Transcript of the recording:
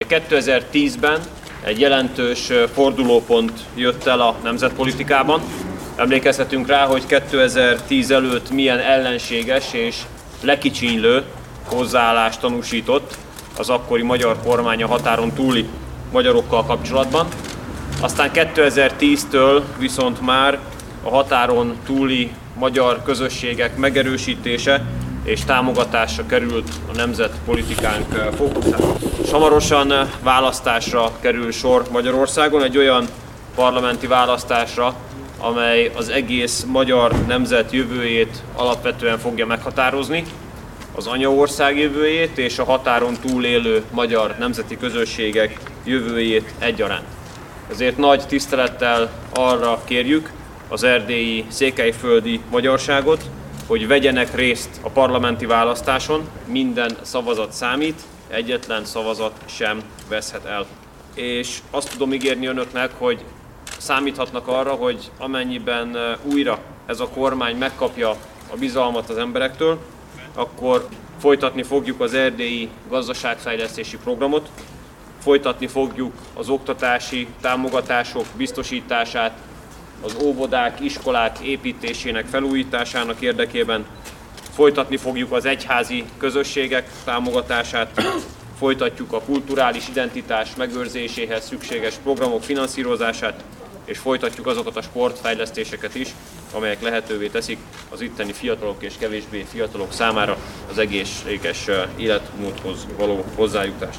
2010-ben egy jelentős fordulópont jött el a nemzetpolitikában. Emlékezhetünk rá, hogy 2010 előtt milyen ellenséges és lekicsinylő hozzáállást tanúsított az akkori magyar kormány a határon túli magyarokkal kapcsolatban. Aztán 2010-től viszont már a határon túli magyar közösségek megerősítése és támogatása került a nemzetpolitikánk fókuszába. Hamarosan választásra kerül sor Magyarországon, egy olyan parlamenti választásra, amely az egész magyar nemzet jövőjét alapvetően fogja meghatározni, az anyaország jövőjét és a határon túl élő magyar nemzeti közösségek jövőjét egyaránt. Ezért nagy tisztelettel arra kérjük az erdélyi, székelyföldi magyarságot, hogy vegyenek részt a parlamenti választáson, minden szavazat számít, egyetlen szavazat sem veszhet el. És azt tudom ígérni önöknek, hogy számíthatnak arra, hogy amennyiben újra ez a kormány megkapja a bizalmat az emberektől, akkor folytatni fogjuk az erdélyi gazdaságfejlesztési programot, folytatni fogjuk az oktatási támogatások biztosítását, az óvodák, iskolák építésének felújításának érdekében, folytatni fogjuk az egyházi közösségek támogatását, folytatjuk a kulturális identitás megőrzéséhez szükséges programok finanszírozását, és folytatjuk azokat a sportfejlesztéseket is, amelyek lehetővé teszik az itteni fiatalok és kevésbé fiatalok számára az egészséges életmódhoz való hozzájutást.